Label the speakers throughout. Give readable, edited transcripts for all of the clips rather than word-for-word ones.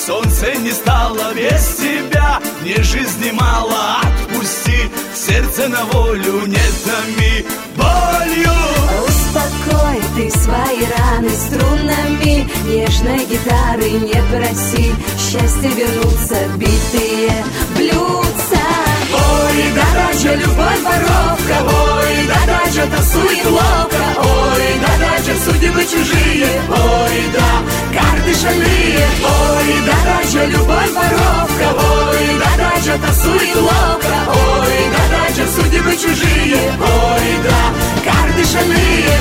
Speaker 1: солнце не стало без тебя. Мне жизни мало, отпусти, сердце на волю не томи болью.
Speaker 2: Успокой ты свои раны струнами нежной гитары, не проси счастье вернуться, битые блюдца.
Speaker 1: Ой, да-да, любовь воровка, ой, да-да, тасует ловко, ой, да-да, судьбы чужие, ой, да, карты шальные, ой, да-да, любовь воровка, ой, да-да, тасует ловко, ой, да-да, судьбы чужие, ой, да, карты шальные.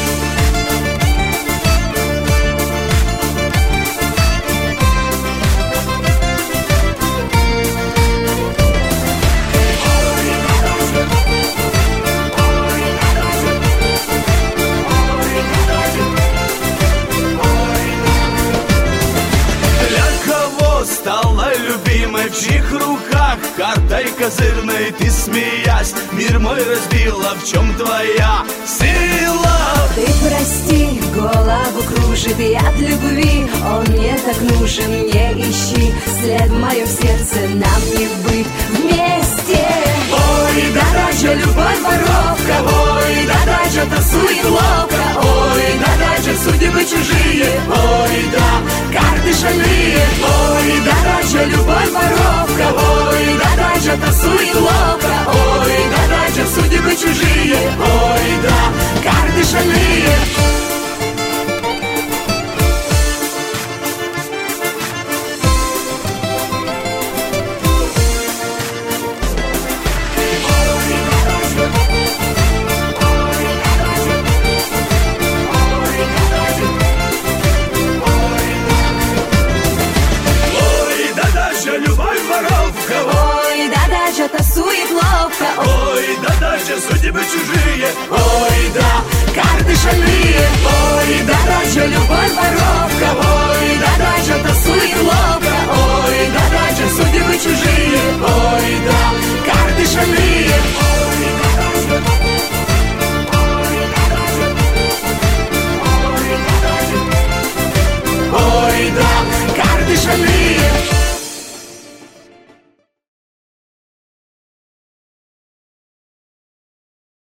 Speaker 1: Стала любимой, в чьих руках картой козырной ты, смеясь, мир мой разбила. В чем твоя сила?
Speaker 2: Ты прости, голову кружит, и от любви он мне так нужен. Не ищи след в моем сердце, нам не быть вместе.
Speaker 1: Ой, да-да, любовь воровка, ой, да-да, тасует ловко, ой, да-да, судьбы чужие, ой, да, карты шальные, ой, да-да, любовь воровка, ой, да-да, тасует ловко, ой, да-да, судьбы чужие, ой, да, карты шальные.